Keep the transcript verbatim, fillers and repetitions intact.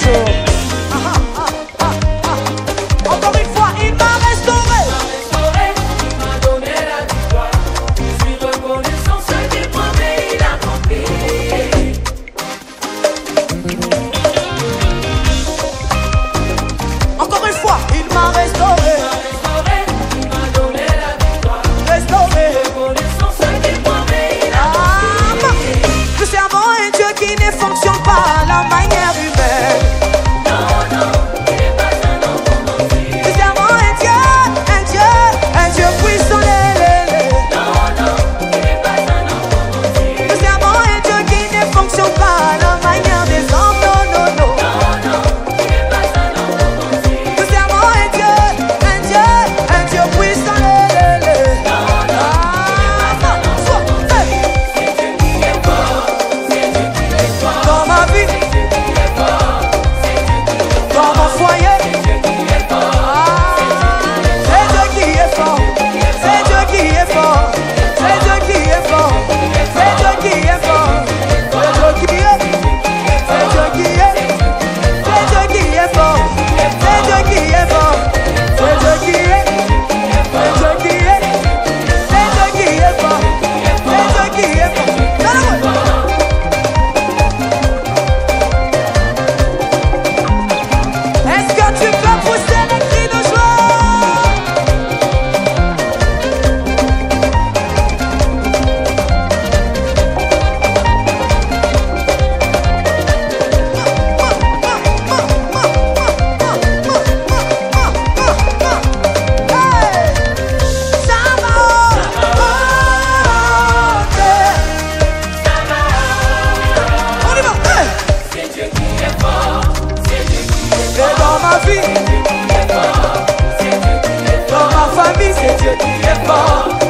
chaud. Ah, ah, ah, ah, ah. Encore une fois, il m'a restauré. Il m'a donné la victoire. Je suis reconnaissant ce qu'il promet, il a accompli. Encore une fois, il m'a restauré. Il m'a donné la victoire. Restauré. Reconnaissant ce qu'il promet, il a accompli. Nous servons un Dieu qui ne fonctionne pas à la manière humaine. Non, non, il n'est pas un enfant mentir. Nous servons un Dieu, un Dieu, un Dieu puissant. lé, lé, lé. Non, non, il n'est pas un enfant mentir. Nous servons un Dieu qui ne fonctionne pas à la manière des hommes. Non, non, non. Non, non, il n'est pas un enfant mentir. Nous servons un Dieu, un Dieu, un Dieu puissant. lé, lé, lé. Non, non, Ah, soit, hey. c'est Dieu qui est fort. C'est Dieu qui est fort. Dans ma vie, C'est Dieu qui est fort. C'est Dieu qui est fort. dans mon foyer. C'est Dieu qui est fort. C'est Dieu qui est fort. C'est Dieu qui est fort. C'est Dieu qui est fort. C'est Dieu qui est fort. C'est Dieu qui est. C'est Dieu qui est. C'est Dieu qui est fort. C'est Dieu qui est fort. C'est Dieu qui est. C'est Dieu qui est. C'est Dieu qui est fort. C'est Dieu qui est fort. Est-ce que tu peux pousser les cris de joie? Hey! Ça va monter. On y va. Hey! C'est Dieu qui est fort. C'est Dieu qui est Et dans ma vie, fort. C'est Dieu qui est fort. dans ma famille, c'est Dieu qui est fort.